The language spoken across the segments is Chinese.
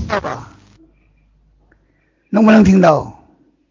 吧？能不能听到？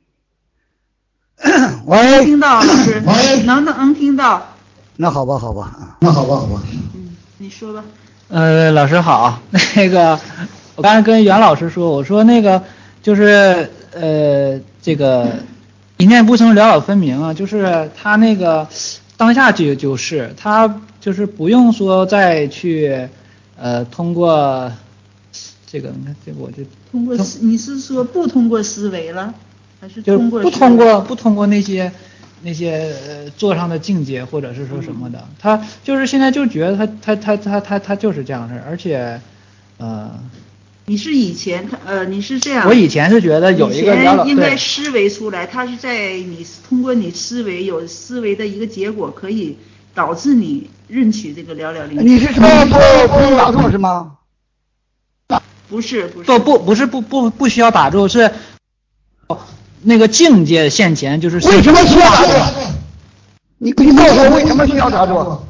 喂， 能听到，老师，能听到。 那好吧，好吧。 你说吧。 老师好，那个我刚才跟袁老师说，我说那个就是这个一念不生，了了分明啊，就是他那个当下就是他就是不用说再去通过这个，你看这个我就通过你是说不通过思维了，还是就通过不通过那些座上的境界或者是说什么的，他就是现在就觉得他就是这样式，而且你是以前你是这样， 我以前是觉得有一个应该思维出来，他是在你通过你思维有思维的一个结果，可以导致你认取这个了了灵。 你是说不用打坐是吗？ 不是不需要打坐，是那个境界现前，就是为什么需要打坐？你告诉我为什么需要打坐？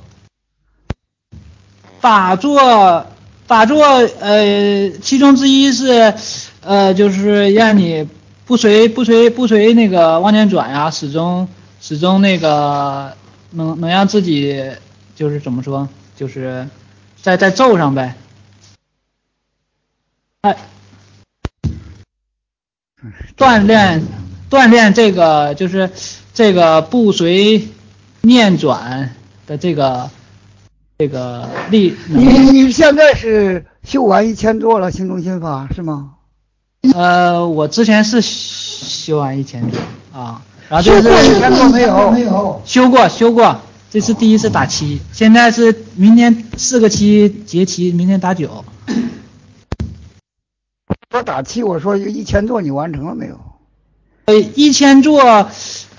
打坐其中之一是就是让你不随那个妄念转呀，始终那个能让自己就是怎么说，就是在咒上呗。锻炼这个就是这个不随念转的这个力。 你现在是修完1000座了，心中心法是吗？ 我之前是修完1000座啊，然后修过1000座没有？ 修过，这是第一次打7，现在是明天4个7结7，明天打9。 我打7，我说1000座你完成了没有 ？1000座，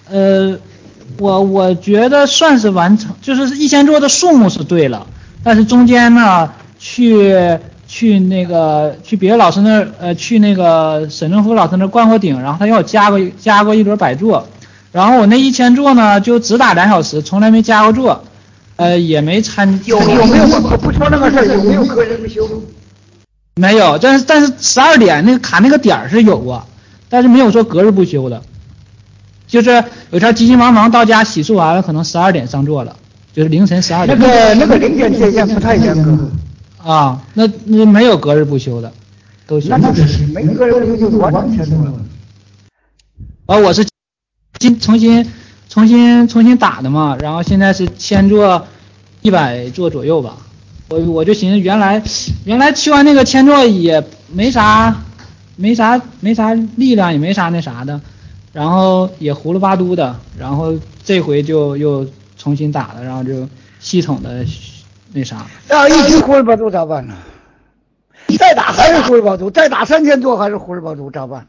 我觉得算是完成，就是1000座的数目是对了，但是中间呢，去别的老师那儿，去那个沈正福老师那儿灌过顶，然后他要我加过一轮百座，然后我那1000座呢就只打2小时，从来没加过座，也没参。 有没有不说那个事儿？有没有个人修？ 没有，但是12点那个卡那个点是有过，但是没有说隔日不休的，就是有条急急忙忙到家洗漱完了，可能12点上座了，就是凌晨12点。 那个零点界限不太严格啊，那没有隔日不休的，都行。 那就是没隔日不休就完全做了。 我是重新打的嘛，然后现在是1000座100座左右吧。我就寻思原来去完那个1000座也没啥力量，也没啥那啥的，然后也胡了八嘟的，然后这回就又重新打了，然后就系统的那啥。 一直胡了八嘟咋办呢？再打还是胡了八嘟，再打3000座还是胡了八嘟咋办？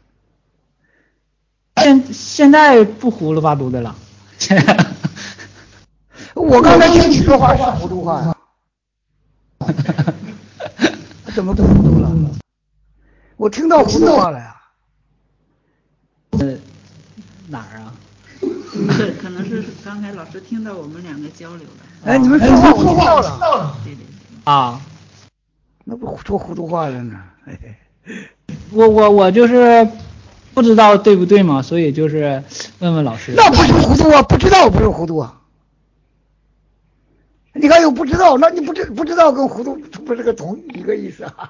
现在不胡了八嘟的了。 我刚才听你说话是糊涂话呀。怎么不糊涂了？我听到糊涂话了呀。 哪儿啊？ 对，可能是刚才老师听到我们两个交流了。 哎，你们说话我听到了。 对。 啊， 那不说糊涂话了呢？ 我就是不知道对不对嘛，所以就是问问老师。 那不是糊涂啊，不知道不是糊涂啊。你看有不知道，那你不知道跟糊涂不是同一个意思啊？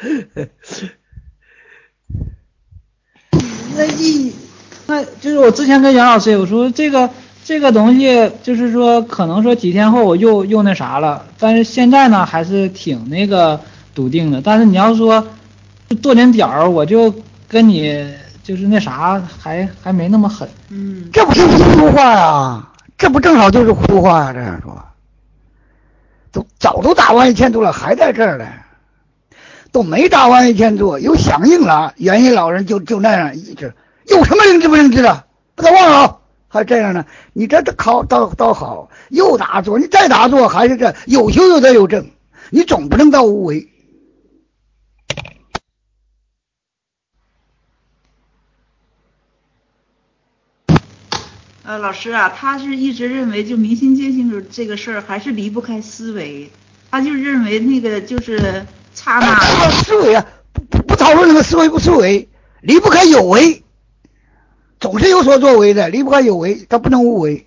那就是我之前跟杨老师有说这个东西，就是说可能说几天后我又那啥了，但是现在呢还是挺那个笃定的。但是你要说跺点点儿，我就跟你就是那啥还没那么狠。 这不是糊涂话呀？这不正好就是糊涂话呀？这样说。早都打完1000座了，还在这儿呢，都没打完1000座，有响应了，元音老人就那样一直，有什么灵知不灵知的，把他忘了，还这样呢？你这倒好，又打坐，你再打坐还是这有修有得有正，你总不能到无为。 老师啊，他是一直认为就明心见性这个事儿还是离不开思维，他就认为那个就是刹那思维啊，不操说那个思维不思维，离不开有为，总是有所作为的，离不开有为，他不能无为。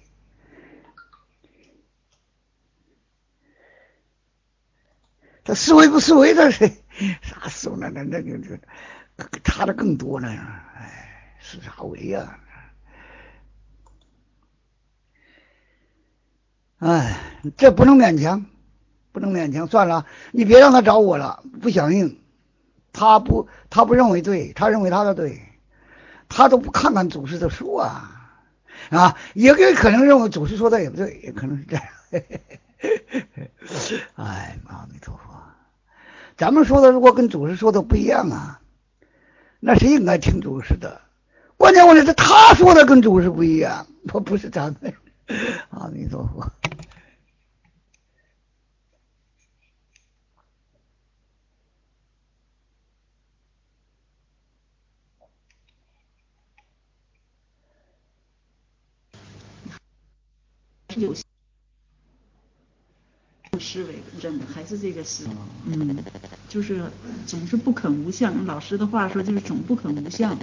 他思维不思维的是啥思维？那差的更多呢。哎，是啥为呀？哎，这不能勉强，不能勉强，算了，你别让他找我了，不响应。他不认为对，他认为他的对，他都不看看祖师的书啊，也可能认为祖师说的也不对，也可能是这样。哎，阿弥陀佛，咱们说的如果跟祖师说的不一样啊，那是应该听祖师的。关键问题是他说的跟祖师不一样，不是咱们。阿弥陀佛。 有思维真的还是这个思维，就是总是不肯无相。老师的话说就是总不肯无相，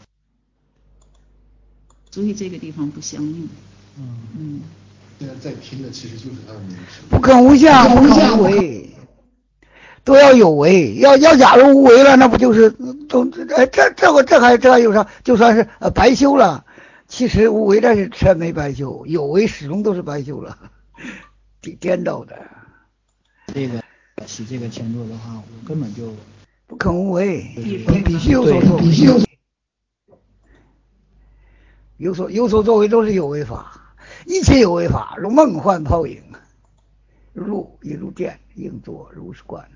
所以这个地方不相应。 现在在拼的其实就是他的名词， 不肯无相，不肯无为，都要有为。要假如无为了，那不就是这还有啥？就算是白修了。其实无为的是真没白修，有为始终都是白修了，颠倒的。 这个是这个前作的话，我根本就不肯无为，必须有所作为，有所作为都是有为法，一切有为法如梦幻泡影，入亦如电，应作如是观。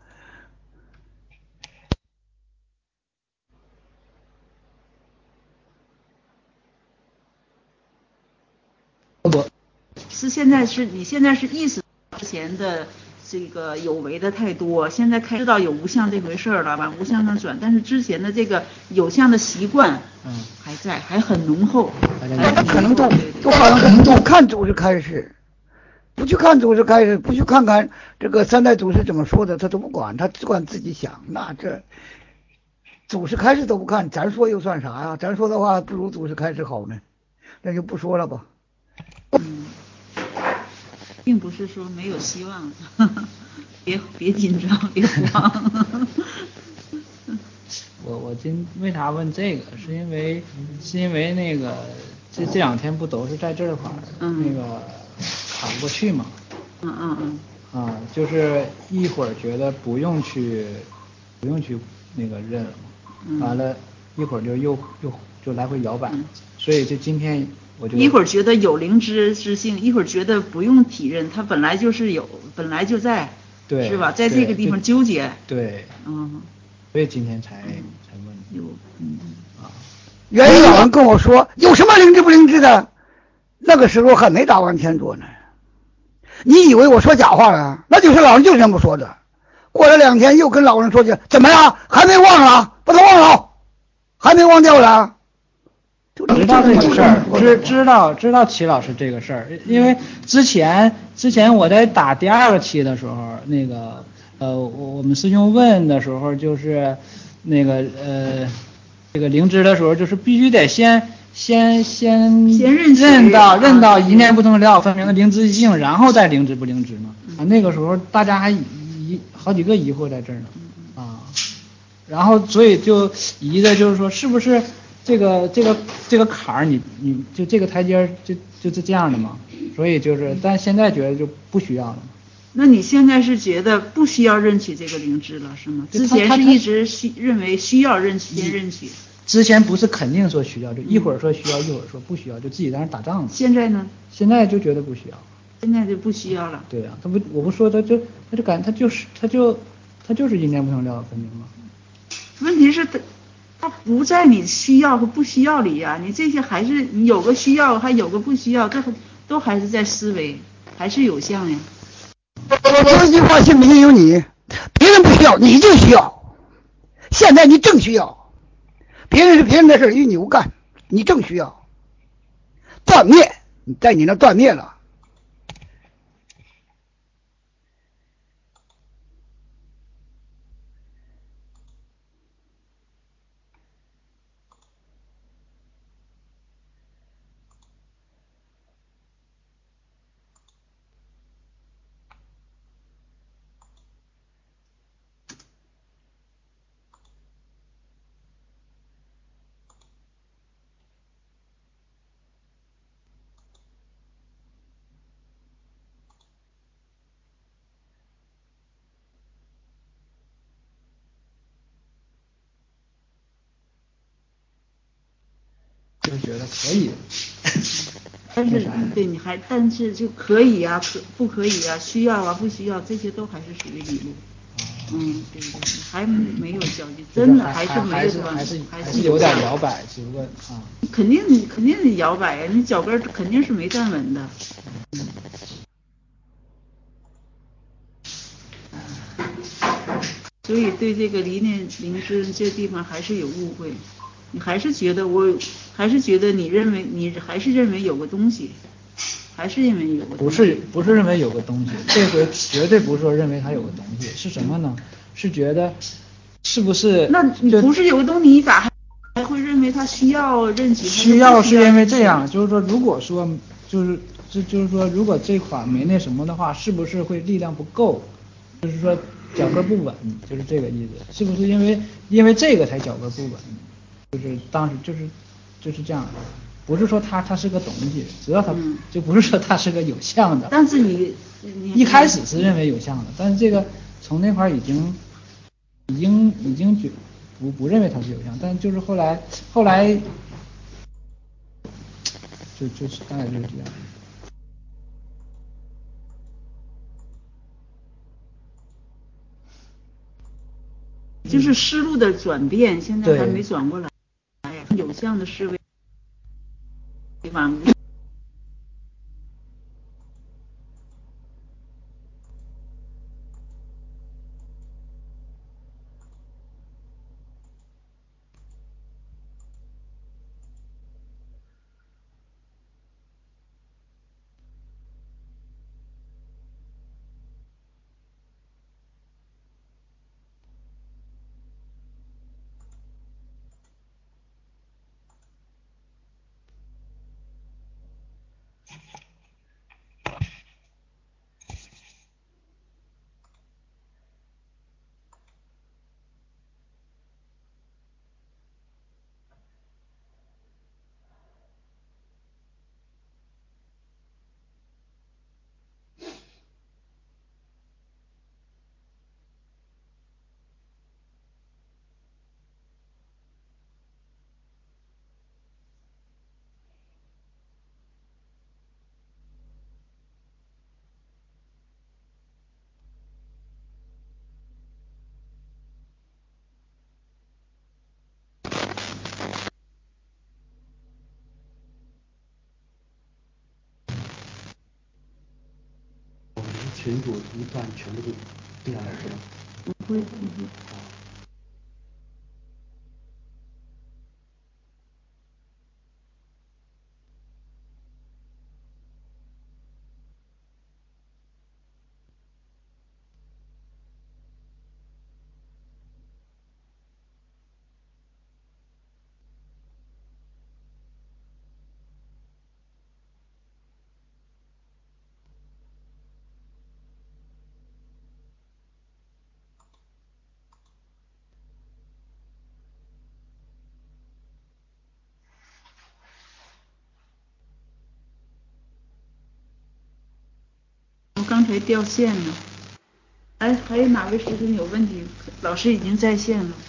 你现在是意识之前的这个有为的太多，现在知道有无相这回事了，往无相上转，但是之前的这个有相的习惯，还在，还很浓厚， 可能都好像可能都看祖师开示，不去看祖师开示，不去看看这个三代祖师怎么说的，他都不管，他只管自己想。那这祖师开示都不看，咱说又算啥呀？咱说的话不如祖师开示好呢，那就不说了吧。 并不是说没有希望，别紧张，别慌。 我为啥问这个？是因为那个这两天不都是在这块儿，那个卡不过去嘛。就是一会儿觉得不用去那个认了嘛，完了，一会儿就来回摇摆，所以这今天。 一会儿觉得有灵知性，一会儿觉得不用体认，它本来就是有，本来就在， 对， 是吧？在这个地方纠结， 对，所以今天才问原有人跟我说有什么灵知不灵知的，那个时候还没打完前座呢。你以为我说假话了？那就是老人就这么说的。过了2天又跟老人说去，怎么样？还没忘了？把他忘了？还没忘掉了？ 知道这个事儿，知道齐老师这个事儿，因为之前我在打第2个期的时候，那个我们师兄问的时候，就是那个这个灵知的时候，就是必须得先认到一念不同了分明的灵知性，然后再灵知不灵知嘛。那个时候大家还好几个疑惑在这儿呢然后所以就疑的就是说是不是这个坎儿你就这个台阶就是这样的嘛，所以就是但现在觉得就不需要了。 那你现在是觉得不需要认取这个灵知了是吗？之前是一直认为需要先认取。 之前不是肯定说需要，就一会儿说需要，一会儿说不需要，就自己在那打仗呢。 现在呢？ 现在就觉得不需要。 现在就不需要了。 对呀，我不说他就是因缘不同了分明吗？ 问题是它不在你需要和不需要里呀，你这些还是你有个需要，还有个不需要，这都还是在思维，还是有相呀。 我说一句话，信不信由你，别人不需要，你就需要。现在你正需要，别人是别人的事，与你无干，你正需要。断灭，在你那断灭了。 就觉得可以。 但是对你还，但是就可以啊，不可以啊，需要啊，不需要，这些都还是属于理论。对，还没有交集，真的还是没有还是有点摇摆，只不过啊。 肯定摇摆呀，你脚跟肯定是没站稳的。所以对这个离念灵知这地方还是有误会，你还是觉得你还是认为有个东西，还是认为有个东西。 不是认为有个东西，这回绝对不是说认为它有个东西，是什么呢？是觉得是不是？ 那你不是有个东西，你咋还会认为它需要认取？ 需要是因为这样，就是说，如果说就是说，如果这款没那什么的话，是不是会力量不够？就是说脚跟不稳，就是这个意思。是不是因为这个才脚跟不稳？就是当时就是这样，不是说它是个东西，只要它就不是说它是个有相的。 但是你一开始是认为有相的，但是这个从那块已经不认为它是有相，但就是后来就是大概就是这样。 就是思路的转变，现在还没转过来，有相的思维反无。 群主一段全部都定下来是吧？ 不会。我刚才掉线了。哎，还有哪位师兄有问题？老师已经在线了。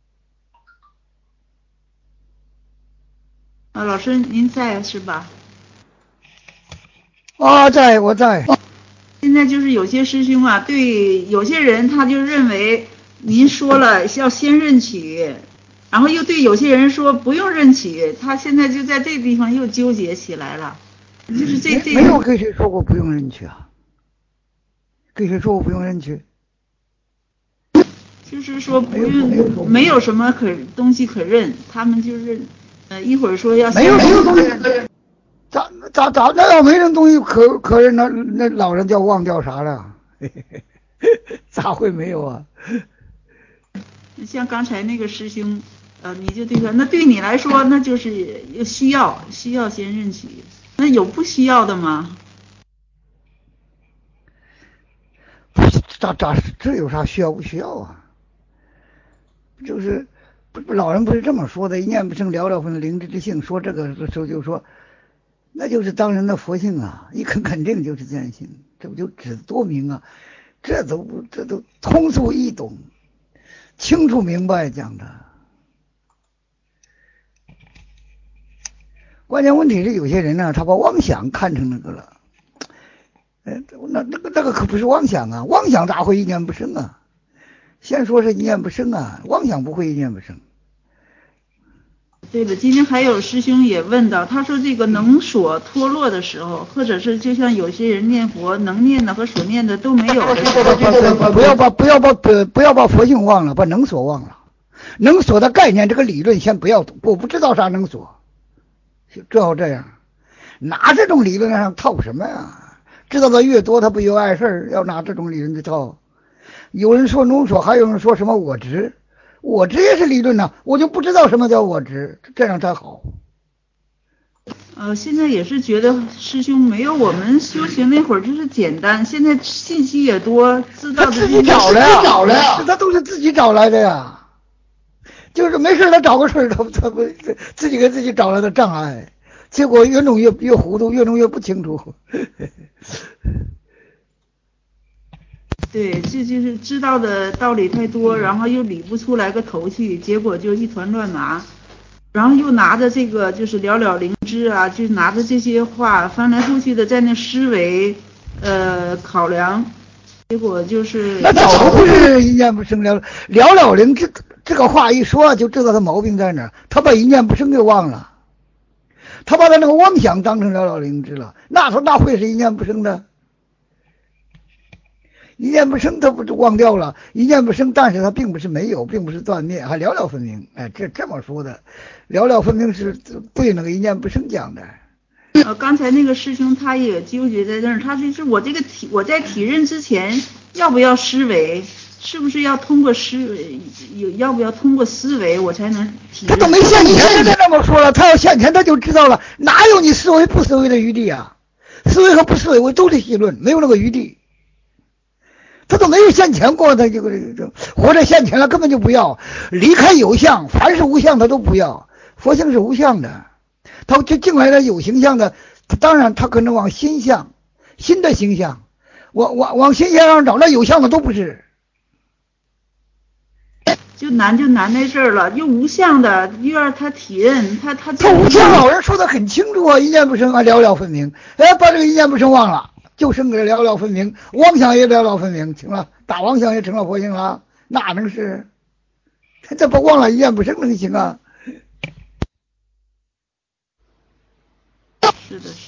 老师您在是吧？ 我在。 现在就是有些师兄啊，对有些人他就认为您说了要先认取，然后又对有些人说不用认取，他现在就在这地方又纠结起来了。就是这没有跟谁说过不用认取啊？跟谁说过不用认取？ 就是说不用，没有什么东西可认，他们就是一会儿说要没有东西可认。咋那要没人东西可认，那老人叫忘掉啥了？咋会没有啊？ 像刚才那个师兄，你就对他，那对你来说那就是需要先认取，那有不需要的吗？这有啥需要不需要啊？就是老人不是这么说的，一念不生了了分灵知之性，说这个的时候就说。那就是当人的佛性啊，一肯定就是见性，这不就指多明啊？这都通俗易懂，清楚明白讲的。关键问题是有些人呢，他把妄想看成那个了，那个可不是妄想啊，妄想咋会一念不生啊？先说是一念不生啊，妄想不会一念不生。对的，今天还有师兄也问到，他说这个能所脱落的时候，或者是就像有些人念佛，能念的和所念的都没有的时候，不要把佛性忘了，把能所忘了。能所的概念这个理论先不要懂，我不知道啥能所，最好这样，拿这种理论上套什么呀？知道的越多，他不有碍事，要拿这种理论去套。有人说能所，还有人说什么我执。我执也是理论呢，我就不知道什么叫我执，这样才好。现在也是觉得师兄没有我们修行那会儿就是简单，现在信息也多，知道的自己找来呀，他都是自己找来的呀。就是没事他找个事，他不自己给自己找来的障碍，结果越弄越糊涂，越弄越不清楚。对，这就是知道的道理太多，然后又理不出来个头去，结果就一团乱麻，然后又拿着这个就是了了灵知啊，就拿着这些话翻来覆去的在那思维考量，结果就是那早不是一念不生了了灵知这个话一说就知道他毛病在哪儿，他把一念不生给忘了，他把他那个妄想当成了了灵知了，那会是一念不生的？一念不生他不就忘掉了？一念不生，但是他并不是没有，并不是断灭，还了了分明。哎，这么说的，了了分明是对那个一念不生讲的。刚才那个师兄他也纠结在那儿，他就是我在体认之前要不要思维，是不是要通过要不要通过思维我才能体认？他都没现前，他这么说了，他要现前他就知道了，哪有你思维不思维的余地啊？思维和不思维我都是议论，没有那个余地。他都没有现前过，他就活着现前了，根本就不要离开有相，凡是无相他都不要。佛性是无相的，他就进来了有形象的，当然他可能往新相、新的形象，往新相上找，那有相的都不是。就难在这儿了，又无相的，又让他体认，他无相，老人说的很清楚啊，一念不生啊，了了分明，把这个一念不生忘了。就生个了了分明，妄想也了了分明，行了，大妄想也成了佛性了，那能是？这不忘了一念不生能行啊？是的。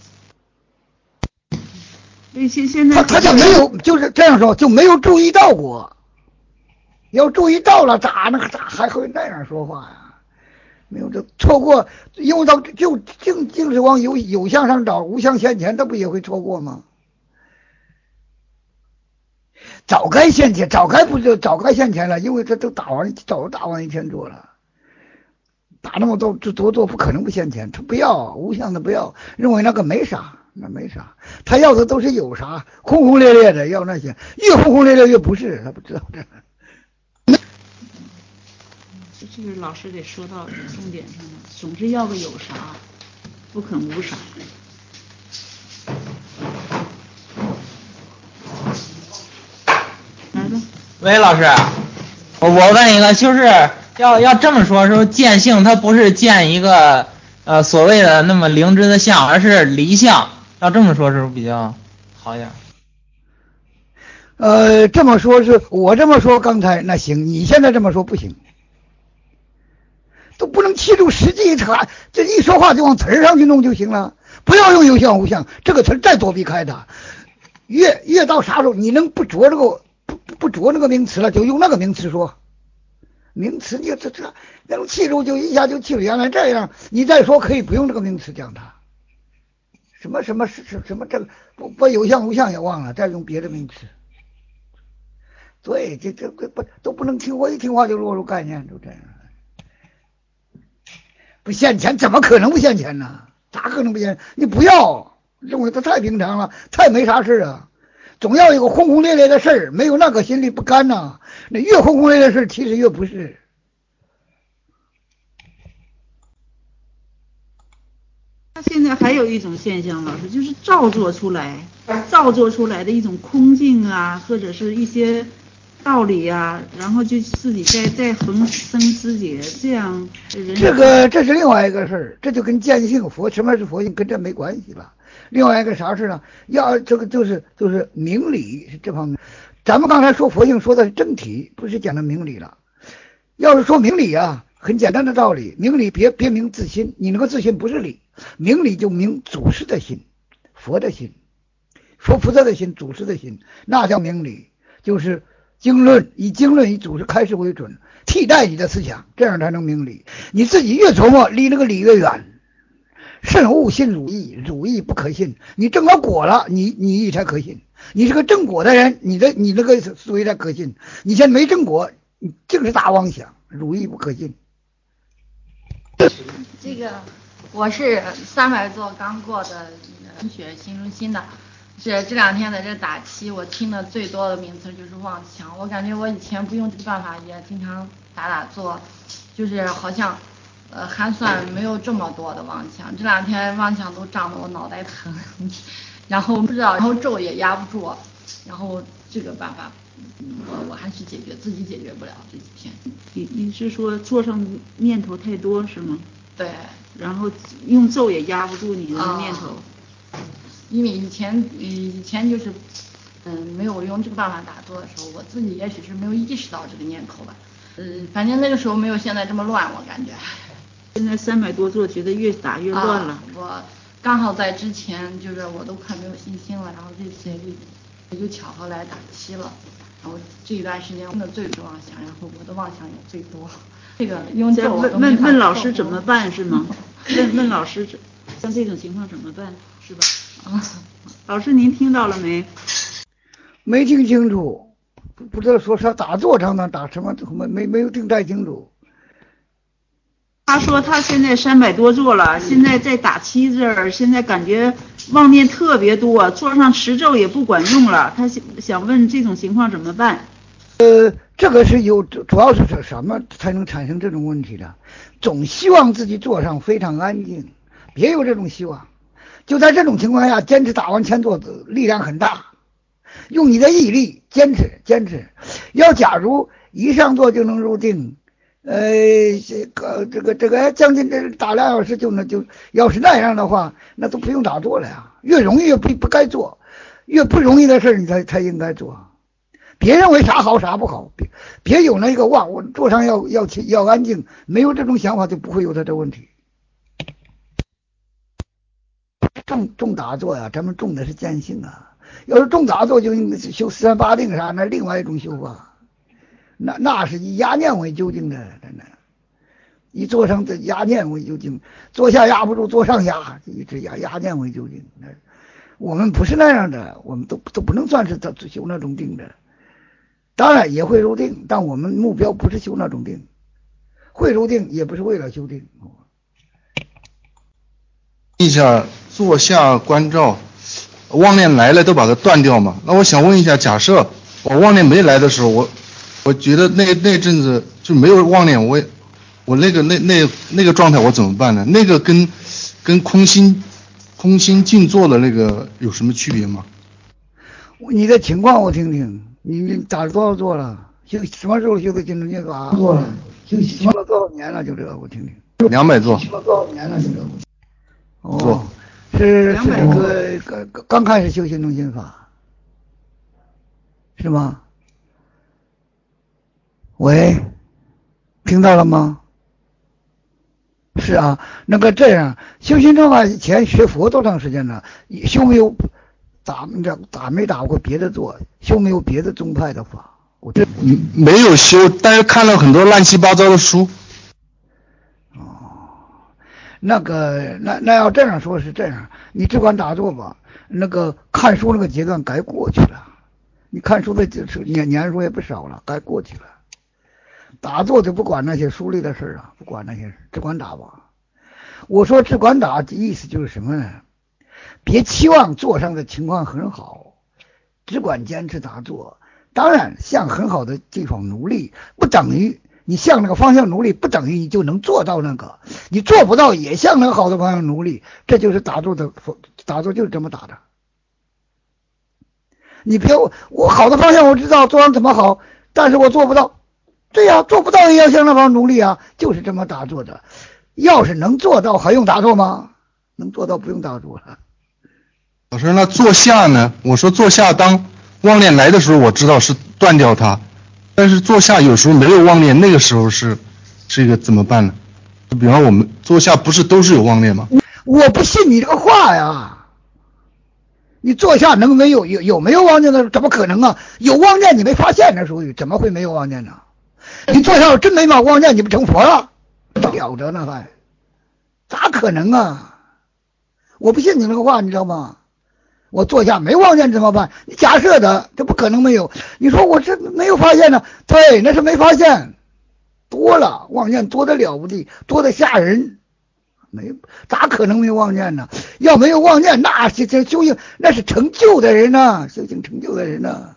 所以现在他就没有，就是这样说，就没有注意到过。要注意到了，咋还会那样说话呀？没有这错过，因为到就是往有相上找，无相现前，他不也会错过吗？早该现前了，因为这都早打完一天做了，打那么多做不可能不现前，他不要无相的不要，认为那个没啥，他要的都是有啥轰轰烈烈的，要那些越轰轰烈烈越不是，他不知道这。这是老师得说到重点上了，总是要个有啥，不肯无啥。来吧。 喂，老师，我问一个，就是要这么说见性，它不是见一个所谓的那么灵知的相，而是离相， 要这么说是不是比较好一点？ 这么说是我这么说刚才那行，你现在这么说不行，都不能切入实际，这一说话就往词儿上去弄就行了，不要用有相无相这个词儿再躲避开它。越到啥时候你能不着这个不着那个名词了，就用那个名词说。名词就这那种气住就一下就气住，原来这样，你再说可以不用这个名词讲它。什么这个不有相无相也忘了，再用别的名词。对，这不都不能听，我一听话就落入概念，就这样。不现钱怎么可能不现钱呢？咋可能不现钱？你不要认为它太平常了，太没啥事啊。总要有个轰轰烈烈的事儿，没有那个心里不甘呐。那越轰轰烈烈的事其实越不是。 他现在还有一种现象，老师就是造作出来的一种空境啊，或者是一些道理啊，然后就自己再横生枝节，这样人这是另外一个事儿，这就跟见性什么是佛性跟这没关系了。另外一个啥事呢？这个就是明理是这方面。咱们刚才说佛性说的是正体，不是讲的明理了。要是说明理啊，很简单的道理，明理别明自心，你那个自心不是理，明理就明祖师的心，佛的心，佛菩萨的心，祖师的心，那叫明理，就是经论，以经论以祖师开示为准，替代你的思想，这样才能明理。你自己越琢磨，离那个理越远。慎勿信汝意，汝意不可信。你正了果了，你意才可信。你是个正果的人，你那个思维才可信。你现在没正果，你净是大妄想，汝意不可信。 这个我是300座刚过的文学新中心的，这2天在这打七，我听的最多的名词就是妄想。我感觉我以前不用这个办法也经常打坐，就是好像还算没有这么多的妄想。这2天妄想都胀得我脑袋疼，然后不知道，然后咒也压不住，然后这个办法我还是自己解决不了这几天。 你是说做上念头太多是吗？ 对， 然后用咒也压不住你的念头。 因为以前就是没有用这个办法打坐的时候，我自己也许是没有意识到这个念头吧。反正那个时候没有现在这么乱，我感觉。 现在300多座，觉得越打越乱了。 我刚好在之前就是我都快没有信心了，然后这次也就巧合来打七了，然后这一段时间我的最多妄想，然后我的妄想也最多。这个用咒问老师怎么办是吗？问老师像这种情况怎么办是吧？老师您听到了没？ 没听清楚，不知道说啥打坐上呢，打什么没有听太清楚。 他说他现在300多座了，现在在打七这儿，现在感觉妄念特别多，坐上持咒也不管用了。他想问这种情况怎么办？ 这个是主要是什么才能产生这种问题的？总希望自己坐上非常安静，别有这种希望。就在这种情况下，坚持打完前坐力量很大，用你的毅力坚持。要假如一上座就能入定，这个将近这打2小时就要是那样的话，那都不用打坐了呀。越容易越不该做，越不容易的事你才应该做。别认为啥好啥不好，别有那个我坐上要安静，没有这种想法就不会有他这问题。重打坐呀，咱们重的是见性啊。要是重打坐就修四三八定啥，那另外一种修法，那是以压念为究竟的，真的。一坐上这压念为究竟，坐下压不住，坐上压，一直压念为究竟。我们不是那样的，我们都不能算是修那种定的。当然也会入定，但我们目标不是修那种定，会入定也不是为了修定。 一下坐下观照，妄念来了都把它断掉嘛。那我想问一下，假设我妄念没来的时候，我觉得那阵子就没有妄念，我那个状态我怎么办呢？那个跟空心静坐的那个有什么区别吗？ 你的情况我听听，你打了多少座了？什么时候修的精神戒法？做了，修了多少年了？就这个我听听。 200座。 修了多少年了？就这个。哦， 是这个刚开始修行中心法，是吗？喂，听到了吗？是啊，那个这样修行正法以前学佛多长时间了？修没有打没打过别的坐，修没有别的宗派的法。我这没有修，但是看了很多乱七八糟的书。 那要这样说是这样，你只管打坐吧。那个看书那个阶段该过去了，你看书的年数也不少了，该过去了。打坐就不管那些书里的事啊，不管那些事，只管打吧。我说只管打的意思就是什么呢？别期望坐上的情况很好，只管坚持打坐。当然向很好的地方努力，不等于你向那个方向努力，不等于你就能做到那个，你做不到也向那个好的方向努力，这就是打坐就是这么打的。你别我好的方向我知道做上怎么好，但是我做不到。对呀，做不到也要向那方努力啊，就是这么打坐的。要是能做到还用打坐吗？能做到不用打坐了。 老师，那坐下呢？我说坐下，当妄念来的时候，我知道是断掉它，但是坐下有时候没有妄念，那个时候是一个怎么办呢？就比方我们坐下不是都是有妄念吗？ 我不信你这个话呀。你坐下能没有没有妄念的？怎么可能啊？有妄念你没发现，那属于怎么会没有妄念呢？你坐下真没嘛妄念，你不成佛了？了着呢还？咋可能啊？我不信你那个话，你知道吗？我坐下没妄念怎么办？你假设的，这不可能没有。你说我这没有发现呢？对，那是没发现，多了，妄念多得了不得，多得吓人。没，咋可能没有妄念呢？要没有妄念，那这修行那是成就的人呢，修行成就的人呢。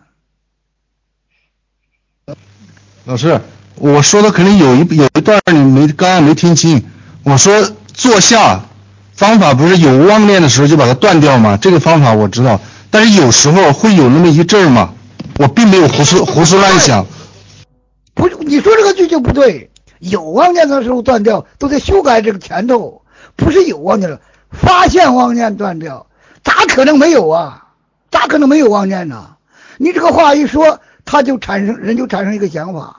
老师，我说的肯定有一段你刚刚没听清。我说坐下方法不是有妄念的时候就把它断掉吗？这个方法我知道，但是有时候会有那么一阵儿嘛，我并没有胡思乱想。 不是，你说这个句就不对。有妄念的时候断掉，都得修改这个前头，不是有妄念了，发现妄念断掉，咋可能没有啊？咋可能没有妄念呢？你这个话一说，人就产生一个想法，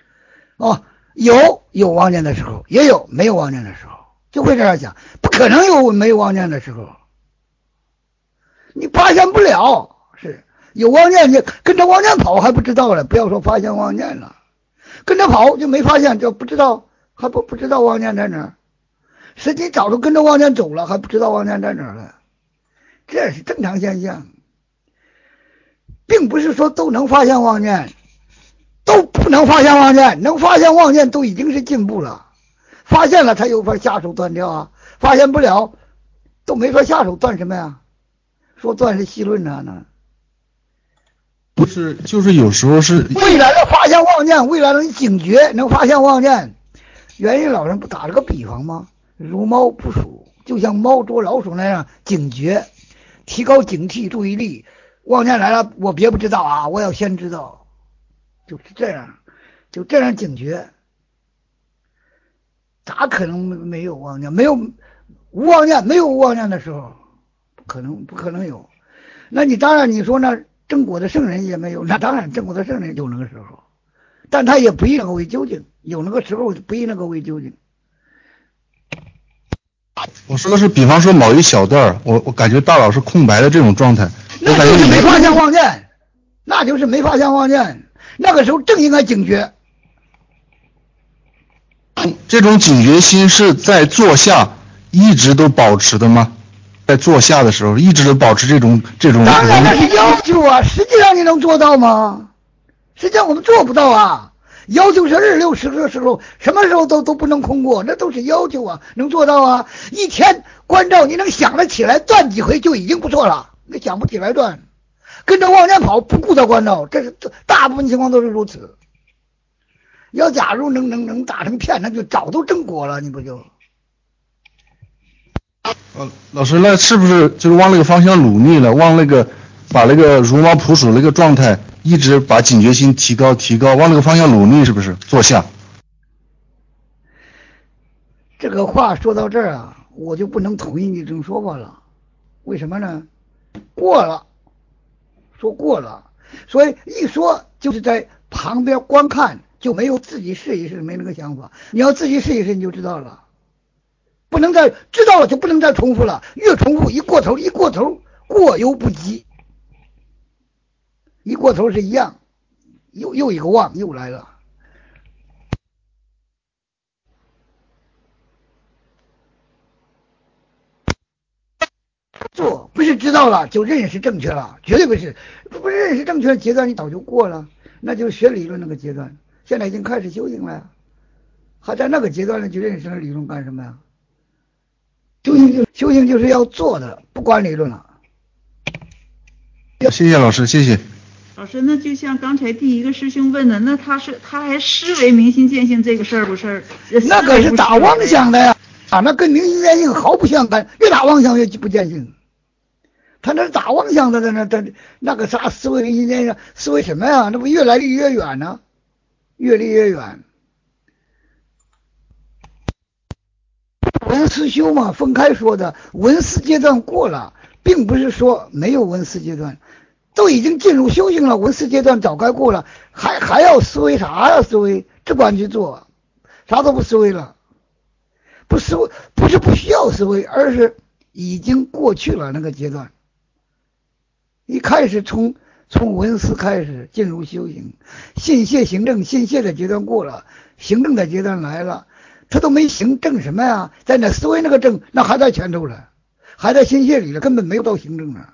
有妄念的时候，也有没有妄念的时候，就会这样想，不可能有没有妄念的时候，你发现不了，是有妄念你跟着妄念跑还不知道了，不要说发现妄念了。跟着跑就没发现，就不知道，还不知道妄念在哪儿。实际早就跟着妄念走了，还不知道妄念在哪儿了。这是正常现象，并不是说都能发现妄念，都不能发现妄念。能发现妄念都已经是进步了，发现了才有法下手断掉啊，发现不了都没法下手断什么呀？说断是戏论呢。 不是，就是有时候是为了能发现妄念，为了能警觉，能发现妄念，袁云老人不打了个比方吗？如猫捕鼠，就像猫捉老鼠那样警觉，提高警惕注意力。妄念来了，我别不知道啊，我要先知道，就是这样，就这样警觉。咋可能没有妄念？没有无妄念，没有无妄念的时候，不可能有。那你当然你说那正果的圣人也没有，那当然正果的圣人有那个时候，但他也不以那个为究竟，有那个时候不以那个为究竟。 我说的是，比方说某一小段我感觉大脑是空白的这种状态， 那就是没发现妄念，那就是没发现妄念，那个时候正应该警觉。 这种警觉心是在坐下一直都保持的吗？在坐下的时候一直都保持这种当然那是要求啊，实际上你能做到吗？实际上我们做不到啊，要求是日六时的时候，什么时候都不能空过，那都是要求啊，能做到啊。一天关照你能想得起来断几回就已经不错了，你想不起来断，跟着往前跑不顾他关照，这是大部分情况都是如此。要假如能打成片，那就早都正果了，你不就？ 老师，那是不是就是往那个方向努力了？往那个把那个如猫捕鼠那个状态，一直把警觉心提高，往那个方向努力，是不是？坐下。 这个话说到这儿啊，我就不能同意你这种说法了。 为什么呢？过了，说过了，所以一说就是在旁边观看，就没有自己试一试，没那个想法。你要自己试一试，你就知道了。不能再知道了就不能再重复了，越重复一过头过犹不及，一过头是一样，又一个忘又来了。做不是知道了就认识正确了，绝对不是，不认识正确的阶段你早就过了，那就是学理论那个阶段，现在已经开始修行了呀，还在那个阶段里去认识了理论干什么呀？修行就是要做的，不管理论了。 谢谢老师，谢谢。 老师，那就像刚才第一个师兄问的，那他还视为明心见性这个事儿不是？ 那个是打妄想的呀，那跟明心见性毫不相干，越打妄想越不见性。他那是打妄想的呢，他那个啥思维明心见性，思维什么呀？那不越来越远呢，越离越远。文思修嘛，分开说的，文思阶段过了，并不是说没有文思阶段，都已经进入修行了，文思阶段早该过了，还要思维啥呀？思维只管去做，啥都不思维了，不是不需要思维，而是已经过去了那个阶段。一开始从文思开始进入修行，信谢行正，信谢的阶段过了，行正的阶段来了。他都没行正什么呀，在那思维那个正，那还在前头了，还在心谢里了，根本没有到行正呢。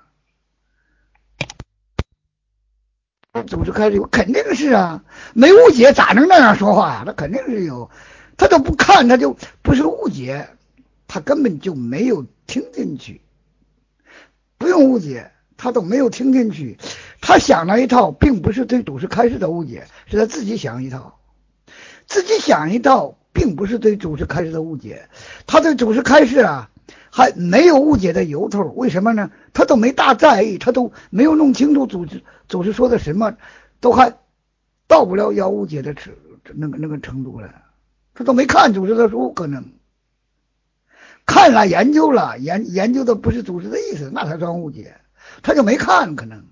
组织开始有，肯定是啊，没误解咋能那样说话呀？那肯定是有，他都不看，他就不是误解，他根本就没有听进去，不用误解，他都没有听进去，他想了一套，并不是对祖师开示的误解，是他自己想一套，自己想一套。并不是对祖师开示的误解，他对祖师开示啊还没有误解的由头，为什么呢？他都没大在意，他都没有弄清楚祖师说的什么，都还到不了要误解的那个程度了，他都没看祖师的书，可能看了研究了，研究的不是祖师的意思，那才算误解，他就没看，可能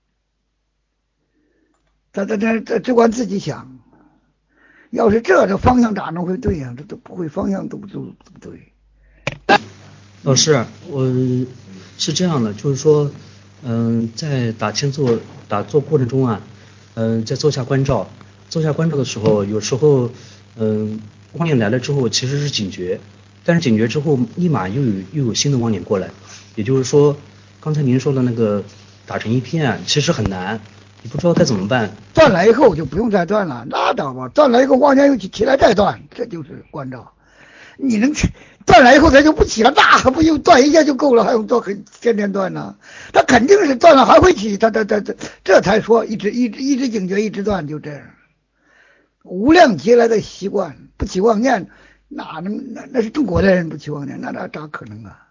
他只管自己想。要是这方向咋能会对呀？这都不会，方向都不对。 老师，我是这样的，就是说，在打坐过程中啊，在坐下关照的时候，有时候，妄念来了之后，其实是警觉，但是警觉之后，立马又有新的妄念过来，也就是说，刚才您说的那个打成一片，其实很难。你不知道该怎么办， 断了以后就不用再断了，拉倒吧。断了以后妄念又起来再断，这就是关照。你能断了以后他就不起了，那还不就断一下就够了，还用天天断呢？他肯定是断了还会起，他这才说一直警觉一直断，就这样。无量劫来的习惯，不起妄念，那是中国的人不起妄念，那咋可能啊？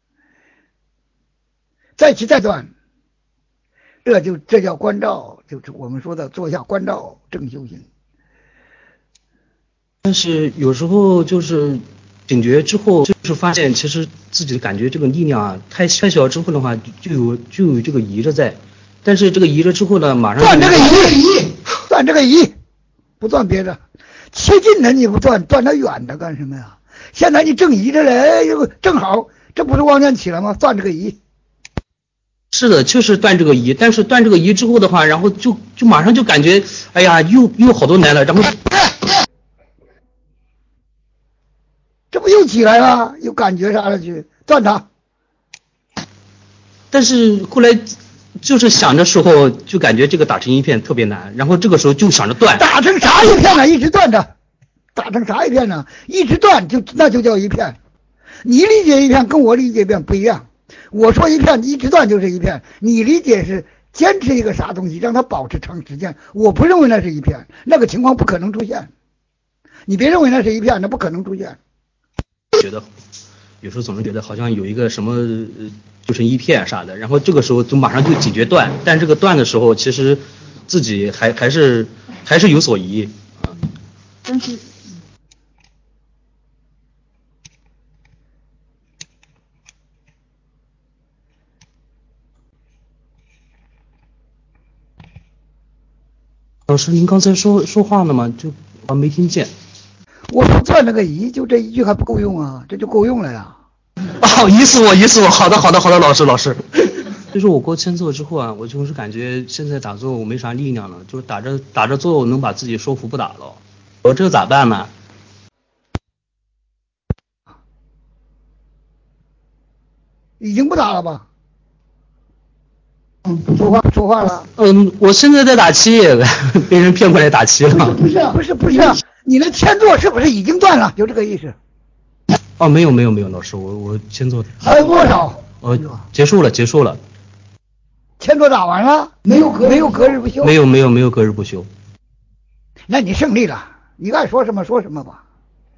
再起再断。这叫关照，就是我们说的坐下关照正修行。 但是有时候就是警觉之后，就是发现其实自己感觉这个力量啊太小之后的话，就有这个疑着在。但是这个疑着之后呢，马上断这个疑，不断别的。切近的你不断它远的干什么呀？现在你正疑着了，正好，这不是妄念起了吗？断这个疑。 是的，就是断这个疑，但是断这个疑之后的话，然后就马上就感觉，哎呀，又好多来了，然后这不又起来了，又感觉啥了去断它。但是后来就是想的时候，就感觉这个打成一片特别难，然后这个时候就想着断。 打成啥一片呢？一直断着，打成啥一片呢？一直断那就叫一片。你理解一片跟我理解一片不一样。我说一片一直断就是一片，你理解是坚持一个啥东西让它保持长时间，我不认为那是一片，那个情况不可能出现。你别认为那是一片，那不可能出现。 觉得有时候总是觉得好像有一个什么就是一片啥的，然后这个时候就马上就警觉断，但这个断的时候其实自己还是有所疑啊。 但是老师，您刚才说话了吗？就我没听见。 我说转那个移，就这一句还不够用啊，这就够用了呀。 哦，移死我，好的，老师。就是我过签奏之后啊，我就是感觉现在打坐我没啥力量了，就是打着坐我能把自己说服不打了。我这个咋办呢？ 已经不打了吧？说话了。 我现在在打七，被人骗过来打七了。 不是，你的签奏是不是已经断了？就这个意思。 哦，没有，老师，我签奏还有多少？ 结束了。 签奏打完了？没有隔日不休。 没有隔日不休。 那你胜利了，你爱说什么说什么吧。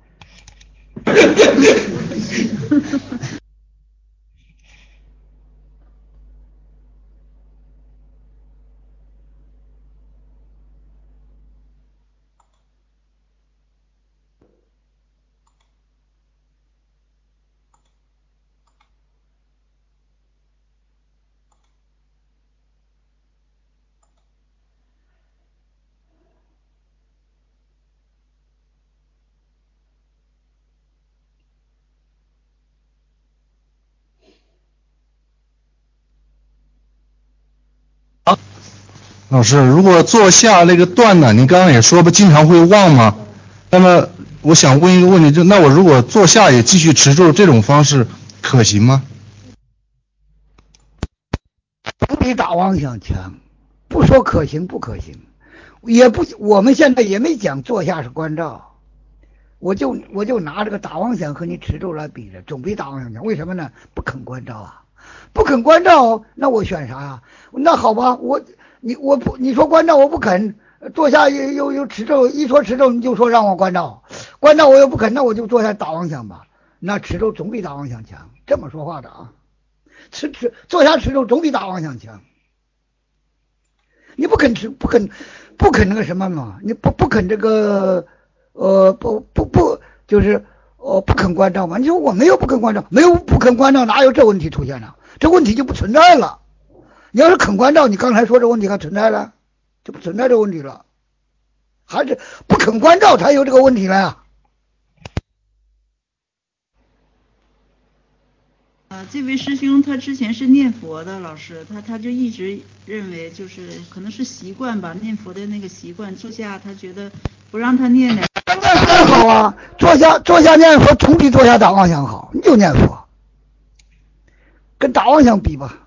老师，如果坐下那个断呢，您刚刚也说不经常会忘吗？那么我想问一个问题，那我如果坐下也继续持咒，这种方式可行吗？ 不比打妄想强，不说可行不可行，我们现在也没讲坐下是关照，我就拿这个打妄想和你持咒来比着，总比打妄想强。为什么呢？不肯关照啊，不肯关照，那我选啥呀？那好吧，你说关照我不肯，坐下又持咒，一说持咒你就说让我关照我又不肯，那我就坐下打妄想吧。那持咒总比打妄想强，这么说话的啊。坐下持咒总比打妄想强。你不肯那个什么嘛？你不肯这个就是不肯关照嘛？你说我没有不肯关照，没有不肯关照，哪有这问题出现了？这问题就不存在了。你要是肯关照，你刚才说这问题还存在了，就不存在这问题了。还是不肯关照才有这个问题了呀。 这位师兄他之前是念佛的老师，他就一直认为就是可能是习惯吧，念佛的那个习惯，坐下他觉得不让他念的。 那好啊，坐下念佛总比坐下打妄想好，你就念佛，跟打妄想比吧。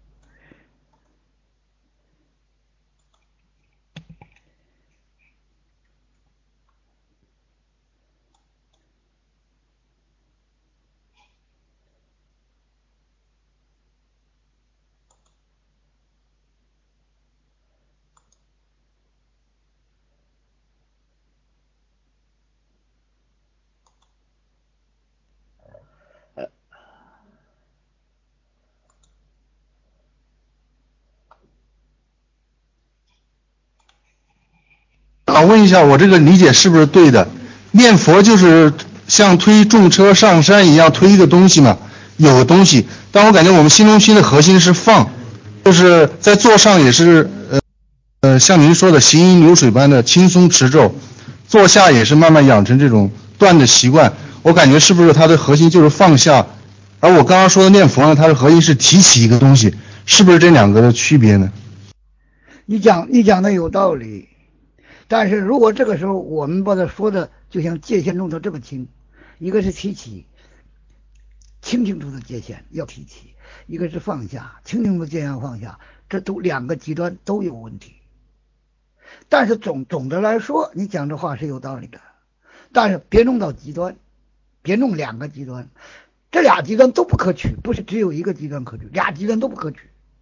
想问一下，我这个理解是不是对的？念佛就是像推重车上山一样推一个东西嘛，有个东西。但我感觉我们心中心的核心是放，就是在坐上也是像您说的行云流水般的轻松持咒，坐下也是慢慢养成这种断的习惯。我感觉是不是它的核心就是放下？而我刚刚说的念佛呢，它的核心是提起一个东西，是不是这两个的区别呢？ 你讲的有道理。但是如果这个时候我们把它说的就像界限弄得这么清，一个是提起，清楚的界限要提起，一个是放下，清楚的界限放下，这都两个极端都有问题。但是总的来说，你讲这话是有道理的，但是别弄到极端，别弄两个极端，这俩极端都不可取，不是只有一个极端可取，俩极端都不可取。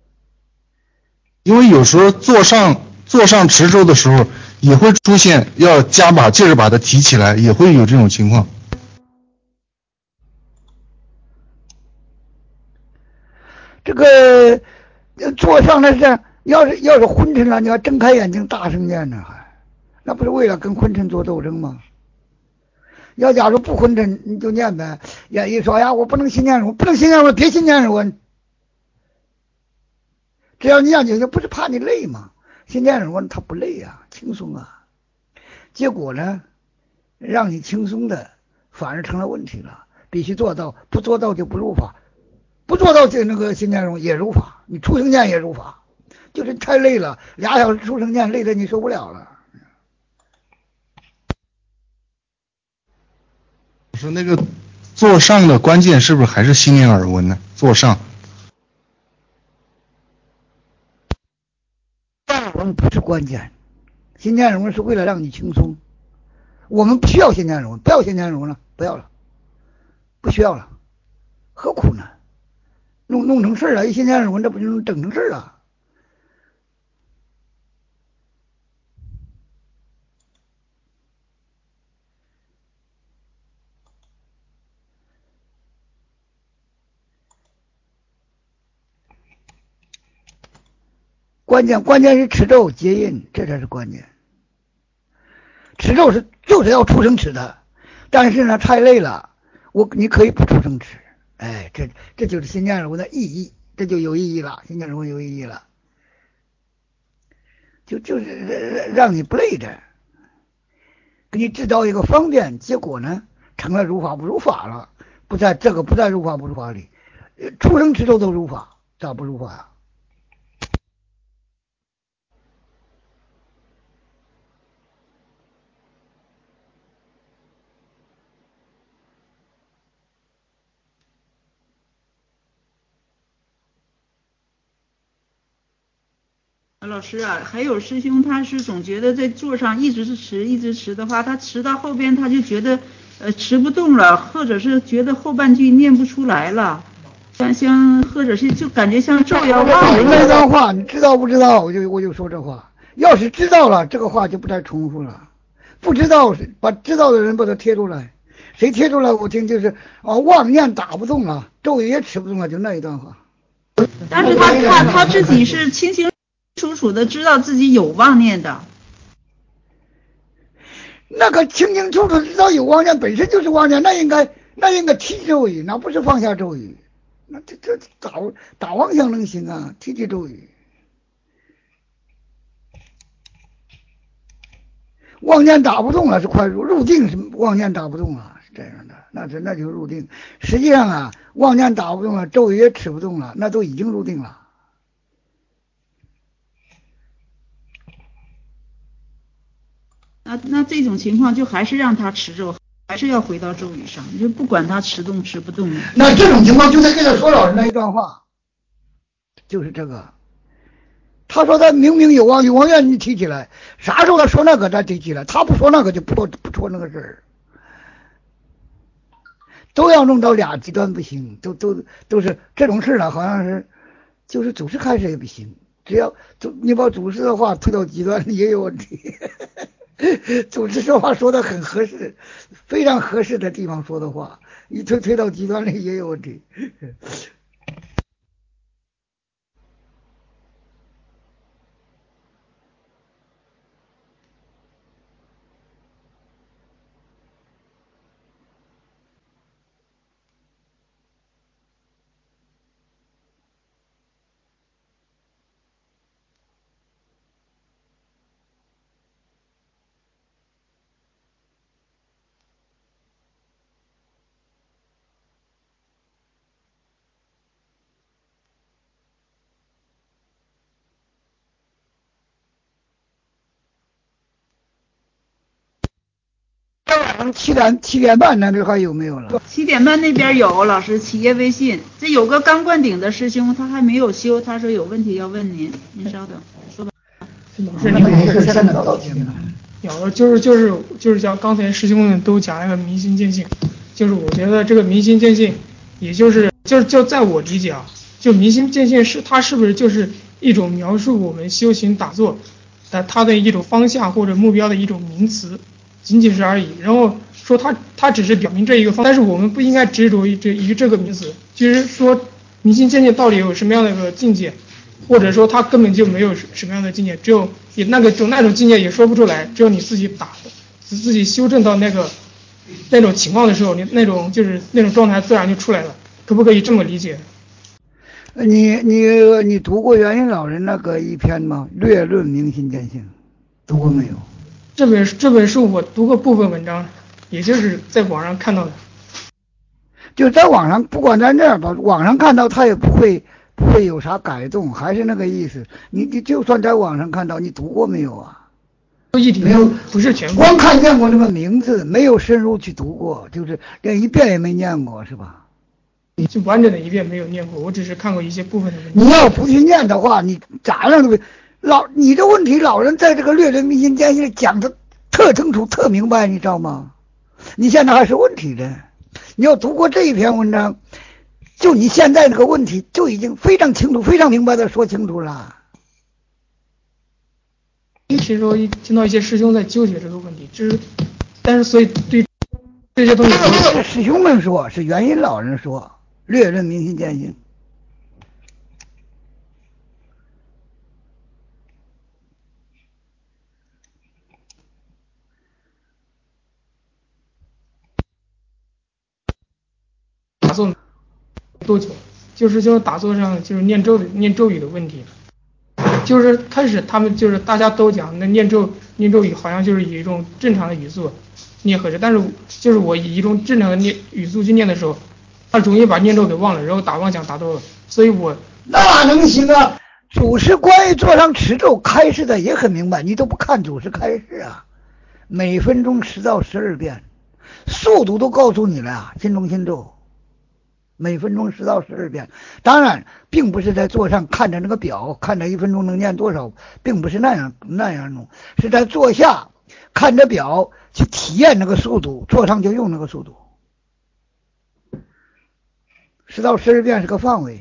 因为有时候坐上持咒的时候，也会出现要加把劲儿把它提起来，也会有这种情况。 这个坐上来是，要是昏沉了，你要睁开眼睛大声念呢，那不是为了跟昏沉做斗争吗？要假如不昏沉，你就念呗。一说呀，我不能心念我，不能心念我，别心念我。只要你念就不是怕你累吗？心念我他不累啊， 轻松啊。结果呢，让你轻松的反而成了问题了，必须做到，不做到就不入法，不做到这那个心念中也入法，你出生念也入法，就是太累了，2小时出生念累的你受不了了。 我说那个坐上的关键是不是还是心念耳闻呢？坐上。 耳闻不是关键，心念耳闻是为了让你轻松。我们不需要心念耳闻，不要心念耳闻了，不要了，不需要了，何苦呢？弄成事了，一心念耳闻，这不就整成事了？关键是持咒结印，这才是关键。持咒就是要出生持的，但是呢太累了，你可以不出生持，哎，这就是心念耳闻的意义，这就有意义了，心念耳闻有意义了，就是让你不累着，给你制造一个方便，结果呢成了如法不如法了，不在如法不如法里，出生持咒都如法，咋不如法呀？ 老师啊，还有师兄他是总觉得在座上一直持的话，他持到后边他就觉得持不动了，或者是觉得后半句念不出来了，或者是就感觉像咒要忘了。 那段话你知道不知道？我就说这话，要是知道了，这个话就不再重复了；不知道，把知道的人把它贴出来。谁贴出来？我听就是妄念打不动了，咒语也持不动了，就那一段话。 但是他自己是清清楚楚的知道自己有妄念的。 那个清清楚楚知道有妄念本身就是妄念，那应该提咒语，那不是放下咒语。那这打妄想能行啊？提咒语，妄念打不动了是快入定，是妄念打不动了是这样的，那就入定。实际上啊，妄念打不动了，咒语也持不动了，那都已经入定了。 那这种情况就还是让他持咒，还是要回到咒语上，你就不管他持动持不动了。 那这种情况就得跟他说老师那一段话，就是这个。他说他明明有妄念，你提起来，啥时候他说那个咱提起来，他不说那个就不说那个事儿，都要弄到俩极端不行，都是这种事了，好像是就是祖师开始也不行，只要你把祖师的话推到极端也有问题。祖师说话说的很合适，非常合适的地方说的话，一推到极端里也有问题。7点半那边还有没有了 ？7点半那边有老师企业微信，这有个刚灌顶的师兄，他还没有修，他说有问题要问您，您稍等，说吧。 老师，你好，现在到题了。有，就是像刚才师兄们都讲那个明心见性，就是我觉得这个明心见性，也就是在我理解啊，就明心见性它是不是就是一种描述我们修行打坐它的一种方向或者目标的一种名词，仅仅是而已。然后说它只是表明这一个方，但是我们不应该执着于这个名词，就是说明心见性到底有什么样的一个境界，或者说它根本就没有什么样的境界，只有那种境界也说不出来，只有你自己自己修正到那种情况的时候，你那种状态自然就出来了，可不可以这么理解？ 你读过元音老人那个一篇吗？略论明心见性。 读过没有？ 这本书我读过部分文章，也就是在网上看到的。 就在网上，不管在那儿吧，网上看到他也不会有啥改动，还是那个意思。你就算在网上看到，你读过没有啊？没有， 不是全部， 光看见过这个名字，没有深入去读过，就是连一遍也没念过，是吧？ 就完整的一遍没有念过，我只是看过一些部分的文章。 你要不去念的话，你咋样都你的问题，老人在这个略略迷信间隙讲的特清楚、特明白，你知道吗？你现在还是问题的。你要读过这一篇文章，就你现在这个问题就已经非常清楚、非常明白的说清楚了。 听到一些师兄在纠结这个问题，但是所以对这些东西， 是师兄们说，是元音老人说，略论明心见性。 打坐多久？就是打坐上就是念咒语的问题。就是开始他们就是大家都讲那念咒语好像就是以一种正常的语速念合适，但是就是我以一种正常的语速去念的时候，他容易把念咒给忘了，然后打妄想打多了，所以我那能行啊？祖师关于坐上持咒开示的也很明白，你都不看祖师开示啊，每分钟10到12遍，速度都告诉你了呀，心中心咒。每分钟10到12遍，当然并不是在座上看着那个表，看着1分钟能念多少，并不是那样弄，是在座下看着表去体验那个速度，座上就用那个速度。10到12遍是个范围。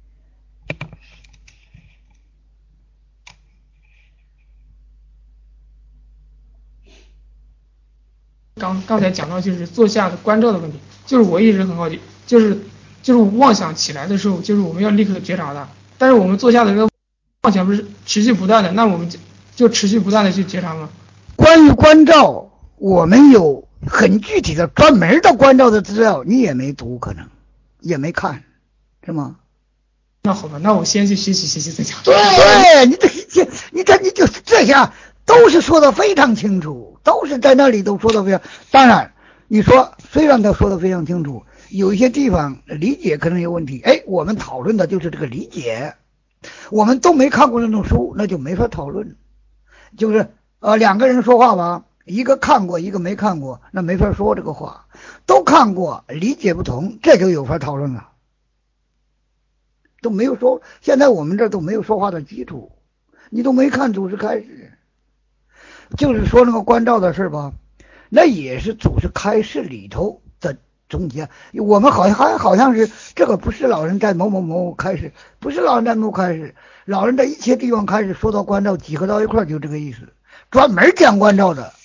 刚才讲到就是坐下的关照的问题，就是我一直很好奇，就是妄想起来的时候，就是我们要立刻觉察它。但是我们坐下的这个妄想不是持续不断的，那我们就持续不断的去觉察吗？ 关于关照，我们有很具体的专门的关照的资料，你也没读，可能也没看，是吗？ 那好吧，那我先去学习再讲。 对，你就这下都是说的非常清楚，都是在那里都说的非常。当然，你说虽然他说的非常清楚。有一些地方理解可能有问题，我们讨论的就是这个理解，我们都没看过那种书，那就没法讨论。就是两个人说话吧，一个看过，一个没看过，那没法说这个话。都看过，理解不同，这就有法讨论了。都没有说，现在我们这都没有说话的基础，你都没看祖师开示，就是说那个关照的事吧，那也是祖师开示里头的。总结，我们好像是这个不是老人在某某某开始，不是老人在某开始，老人在一切地方开始说到关照，集合到一块就这个意思，专门讲关照的，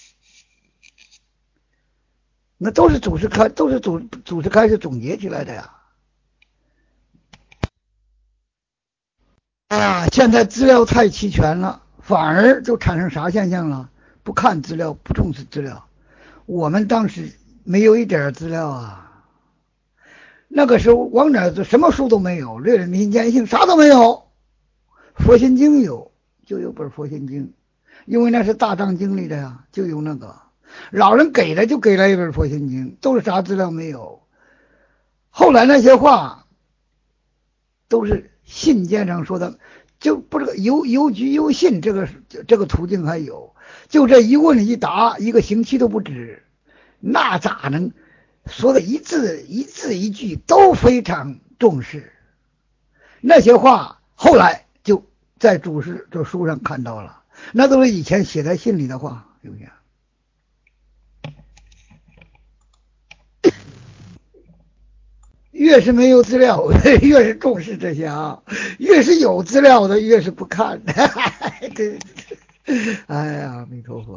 那都是祖师开始总结起来的呀。现在资料太齐全了，反而就产生啥现象了？不看资料，不重视资料。我们当时没有一点资料啊，那个时候往哪什么书都没有，略略民间性啥都没有，佛心经就有本佛心经，因为那是大藏经里的呀，就有那个老人给了就给了一本佛心经，都是啥资料没有。后来那些话都是信件上说的，就不是邮局邮信这个途径还有，就这一问一答1个星期都不止。那咋能说的一字一句都非常重视？那些话后来就在祖师这书上看到了，那都是以前写在信里的话，有没有？越是没有资料，越是重视这些啊；越是有资料的，越是不看。对，哎呀，阿弥陀佛。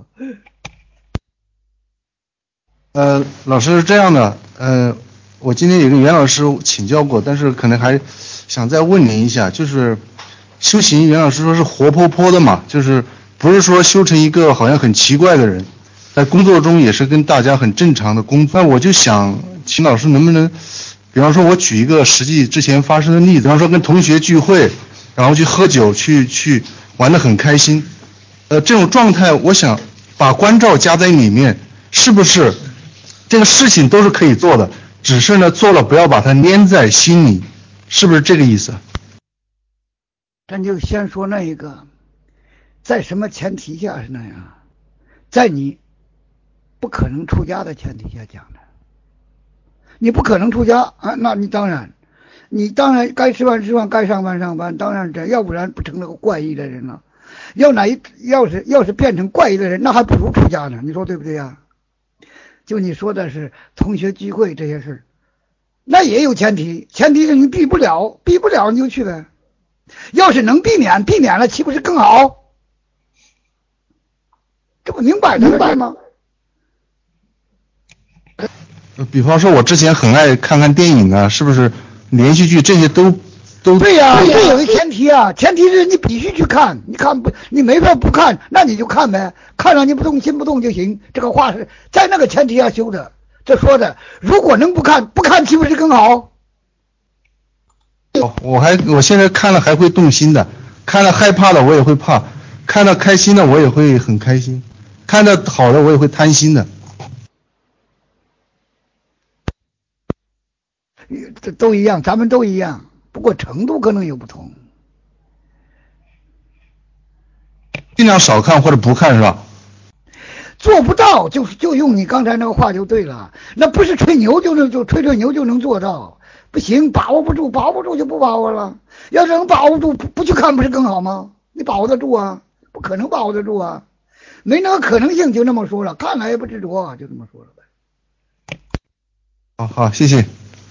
老师是这样的，我今天也跟袁老师请教过，但是可能还想再问您一下，就是修行，袁老师说是活泼泼的嘛，就是不是说修成一个好像很奇怪的人，在工作中也是跟大家很正常的工作。那我就想请老师能不能，比方说我举一个实际之前发生的例子，比方说跟同学聚会，然后去喝酒，去玩得很开心， 这种状态，我想把关照加在里面，是不是这个事情都是可以做的，只是呢做了不要把它粘在心里，是不是这个意思？ 咱就先说那一个，在什么前提下是那样？在你不可能出家的前提下讲的。你不可能出家啊，那你当然该吃饭吃饭，该上班上班，当然这，要不然不成了个怪异的人了。要是变成怪异的人，那还不如出家呢，你说对不对呀？就你说的是同学聚会这些事，那也有前提是你避不了你就去呗。要是能避免了，岂不是更好？这不明摆着了吗？ 比方说，我之前很爱看看电影啊，是不是连续剧这些都对呀，这有一前提啊，前提是你必须去看，你没法不看，那你就看呗，看了你不动心不动就行。这个话是在那个前提下修的，这说的，如果能不看岂不是更好？ 我现在看了还会动心的，看了害怕的我也会怕，看了开心的我也会很开心，看了好的我也会贪心的。 这都一样，咱们都一样，不过程度可能有不同。 尽量少看或者不看是吧？ 做不到就用你刚才那个话就对了，那不是吹牛就能做到，不行，把握不住就不把握了。要是能把握住，不去看不是更好吗？你把握得住啊？不可能把握得住啊，没那个可能性，就那么说了，看了也不执着，就这么说了呗。 好，谢谢。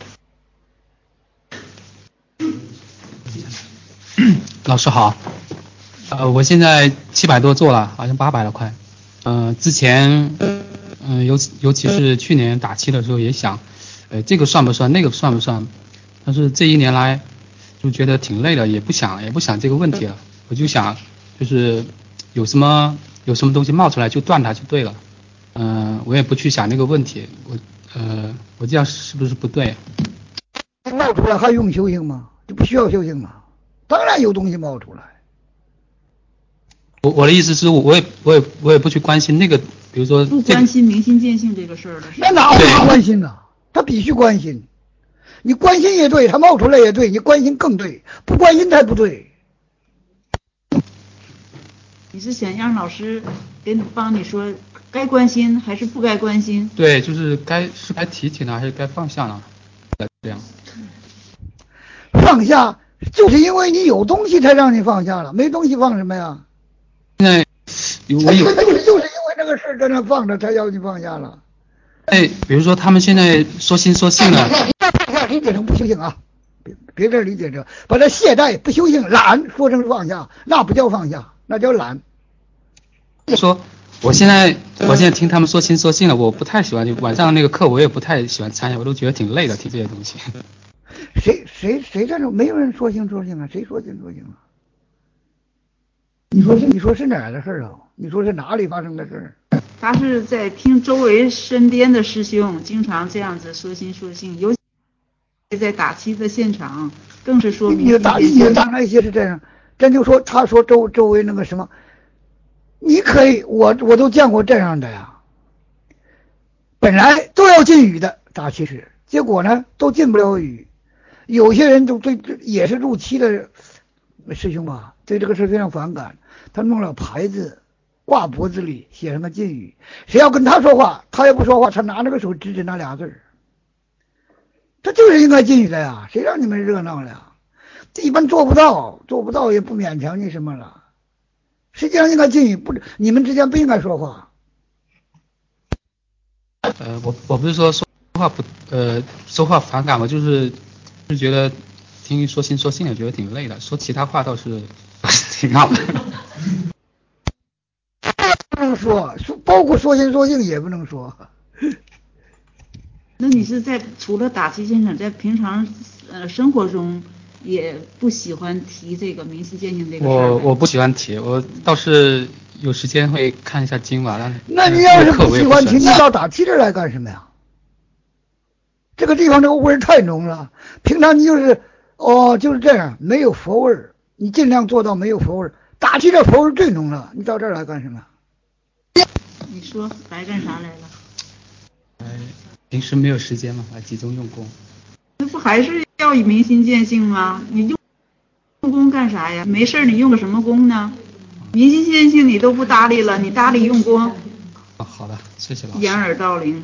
老师好，我现在700多做了，好像800了快。之前尤其是去年打七的时候也想，这个算不算，那个算不算？但是这一年来就觉得挺累的，也不想这个问题了。我就想，就是有什么东西冒出来就断它就对了。我也不去想那个问题，我这样是不是不对？ 冒出来还用修行吗？就不需要修行吗？当然有东西冒出来。 我的意思是，我也不去关心那个，比如说不关心明心见性这个事儿了。 那哪有他关心呢？他必须关心。你关心也对，他冒出来也对，你关心更对，不关心才不对。 你是想让老师帮你说该关心还是不该关心？ 对，就是该提起呢，还是该放下呢？这样。 放下就是因为你有东西才让你放下了，没东西放什么呀？ 现在就是因为这个事在那放着才要你放下了。 比如说他们现在说心说性了， 理解成不修行啊，别这理解成把它懈怠不修行懒说成放下，那不叫放下，那叫懒。 说我现在听他们说心说性了，我不太喜欢，就晚上那个课我也不太喜欢参加，我都觉得挺累的，听这些东西。 谁在这？没有人说心说性啊，谁说心说性啊？你说是哪儿的事啊？你说是哪里发生的事？ 他是在听周围身边的师兄经常这样子说心说性，尤其在打七的现场，更是说明。你打那些是这样， 真就说他说周围那个什么，你可以，我都见过这样的呀。本来都要禁语的打七时，结果呢都禁不了语。有些人都对也是入七的师兄吧，对这个事非常反感，他弄了牌子挂脖子里写上个禁语，谁要跟他说话他也不说话，他拿那个手指指那俩字，他就是应该禁语的呀，谁让你们热闹了呀？一般做不到也不勉强你什么了，实际上应该禁语，不你们之间不应该说话。 我不是说话说话反感，我就是觉得听说心说性也觉得挺累的，说其他话倒是挺好的。 不能说，包括说心说性也不能说。 那你是在除了打七现场，在平常生活中也不喜欢提这个明心见性这个事儿？ 我不喜欢提，我倒是有时间会看一下经吧。 那你要是不喜欢提，你到打七这来干什么呀？这个地方这个味儿太浓了，平常你就是就是这样，没有佛味儿，你尽量做到没有佛味儿。打打击的佛是最浓了，你到这儿来干什么？ 你说来干啥来了？ 平时没有时间嘛，来集中用功。 那不还是要以明心见性吗？你用功干啥呀？没事你用个什么功呢？明心见性你都不搭理了，你搭理用功？ 好的，谢谢老师。 掩耳盗铃。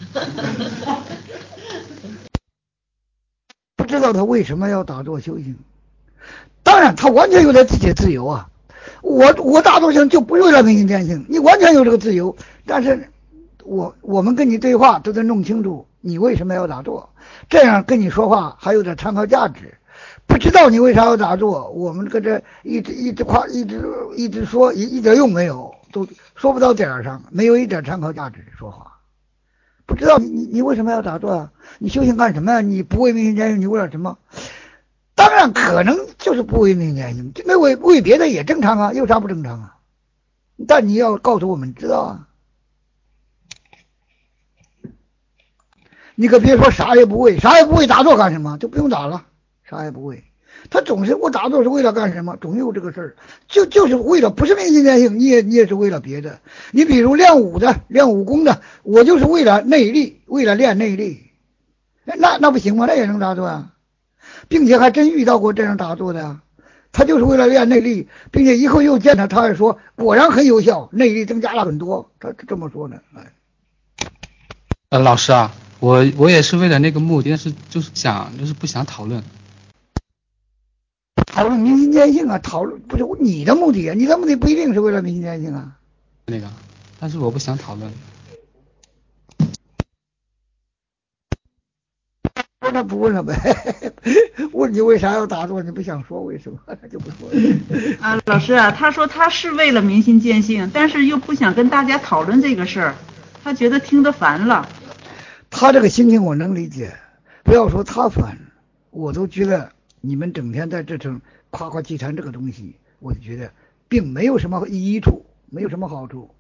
不知道他为什么要打坐修行，当然他完全有他自己的自由啊。我打坐行就不是为了明心见性，你完全有这个自由。但是我们跟你对话都得弄清楚你为什么要打坐，这样跟你说话还有点参考价值。不知道你为啥要打坐，我们搁这一直夸一直说一点用没有，都说不到点儿上，没有一点参考价值说话。不知道你为什么要打坐啊？你修行干什么呀？你不为明心见性，你为了什么？当然可能就是不为明心见性，那为别的也正常啊，有啥不正常啊？但你要告诉我们知道啊。你可别说啥也不为，啥也不为打坐干什么？就不用打了，啥也不为。他总是我打坐是为了干什么？总有这个事儿，就是为了不是明心见性，你也是为了别的。你比如练武功的，我就是为了内力，为了练内力，那不行吗？那也能打坐啊，并且还真遇到过这样打坐的啊。他就是为了练内力，并且以后又见他还说果然很有效，内力增加了很多，他这么说呢。 老师啊，我也是为了那个目的，但是就是不想讨论。 讨论明心见性啊，讨论不是你的目的啊，你的目的不一定是为了明心见性啊。 那个，但是我不想讨论。 那不问了呗，问你为啥要打坐，你不想说为什么，就不说了。 啊，老师啊，他说他是为了明心见性，但是又不想跟大家讨论这个事儿，他觉得听得烦了。 他这个心情我能理解，不要说他烦，我都觉得你们整天在这层夸夸其谈这个东西，我就觉得并没有什么益处，没有什么好处，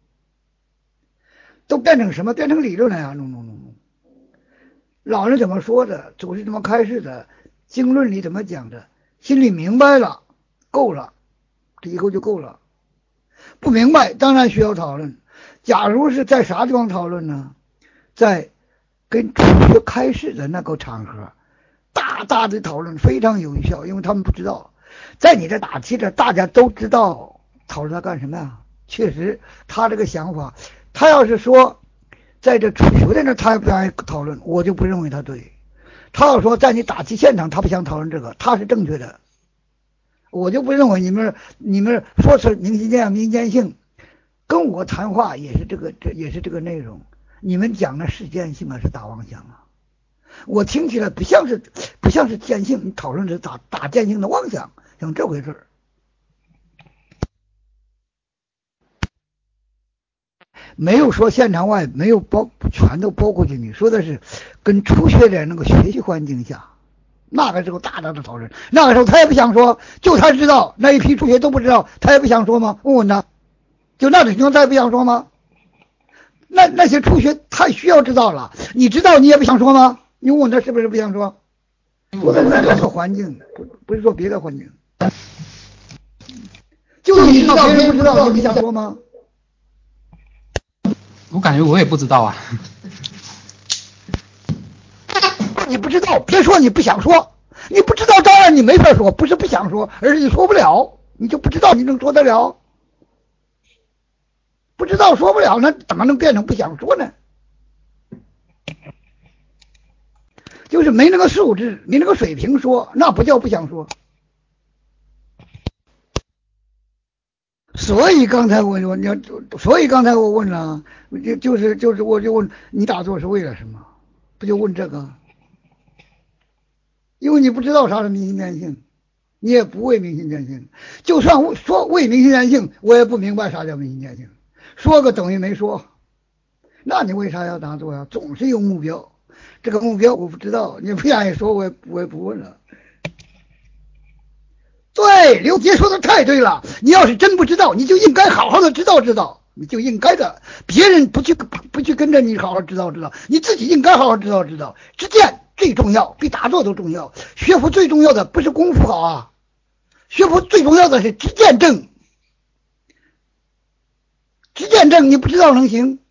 都变成什么？变成理论了呀！弄。老人怎么说的，祖师怎么开示的，经论里怎么讲的，心里明白了，够了，这以后就够了。不明白当然需要讨论。假如是在啥地方讨论呢？在跟初学开示的那个场合，大的讨论非常有效，因为他们不知道，在你这打气的大家都知道讨论他干什么呀？确实他这个想法，他要是说在这初学的那他也不想讨论，我就不认为他对。他要说在你打气现场他不想讨论这个，他是正确的，我就不认为你们说是明心见性，跟我谈话也是这个内容，你们讲的是见性啊，是大妄想啊。我听起来不像是见性，你讨论的是打见性的妄想，像这回事儿。没有说现场外没有全都包括进去，说的是跟初学的那个学习环境下，那个时候大的讨论，那个时候他也不想说，就他知道，那一批初学都不知道，他也不想说吗？问问他，就那种情况他也不想说吗？那些初学太需要知道了，你知道你也不想说吗？你问他是不是不想说？说的是这个环境，不是说别的环境。就你知道别人不知道，你不想说吗？ 我感觉我也不知道啊。 你不知道，别说你不想说，你不知道当然你没法说，不是不想说，而是你说不了，你就不知道你能说得了。不知道说不了，那怎么能变成不想说呢？就是没那个素质，没那个水平说，那不叫不想说。所以刚才我问了，就是我就问你打坐是为了什么？不就问这个？因为你不知道啥是明心见性，你也不为明心见性。就算说为明心见性，我也不明白啥叫明心见性，说个等于没说。那你为啥要打坐呀？总是有目标，这个目标我不知道，你不愿意说，我也不问了。对，刘杰说的太对了，你要是真不知道，你就应该好好的知道，你就应该的，别人不去跟着你好好知道，你自己应该好好知道。知见最重要，比打坐都重要。学佛最重要的不是功夫好啊，学佛最重要的是知见正， 实践证你不知道能行？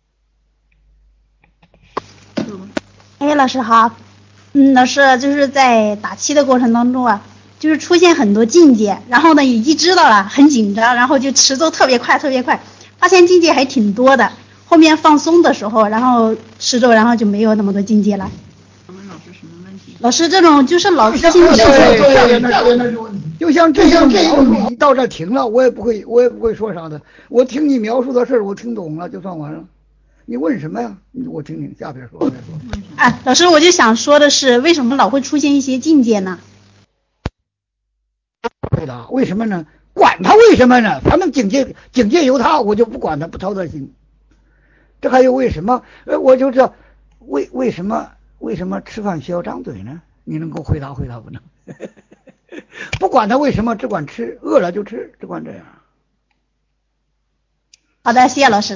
哎，老师好。老师就是在打七的过程当中啊，就是出现很多境界，然后呢一知道了很紧张，然后就持咒特别快，发现境界还挺多的。后面放松的时候，然后持咒，然后就没有那么多境界了。 我们老师什么问题？ 老师这种就是老是心里就像这个你到这停了，我也不会说啥的。我听你描述的事我听懂了就算完了。你问什么呀？我听听，下边说。 哎，老师，我就想说的是，为什么老会出现一些境界呢？ 回答为什么呢？管他为什么呢？反正境界由他，我就不管他，不操他心。这还有为什么？我就知道为什么吃饭需要张嘴呢？你能给我回答不能？不管他为什么，只管吃，饿了就吃，只管这样。 好的，谢谢老师。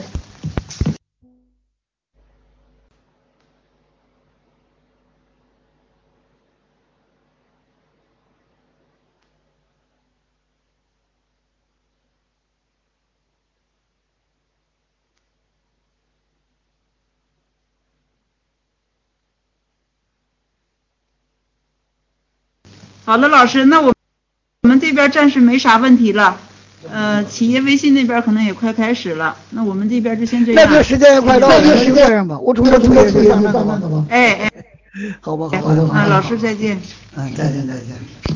好的，老师，那我们这边暂时没啥问题了。企业微信那边可能也快开始了，那我们这边就先这样。 那个时间也快到了，就这样吧。我从这上那个吧。 哎， 好吧。 老师再见。 再见。